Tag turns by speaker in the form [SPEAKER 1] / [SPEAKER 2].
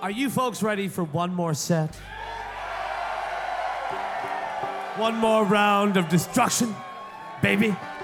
[SPEAKER 1] Are you folks ready for one more set? One more round of destruction, baby?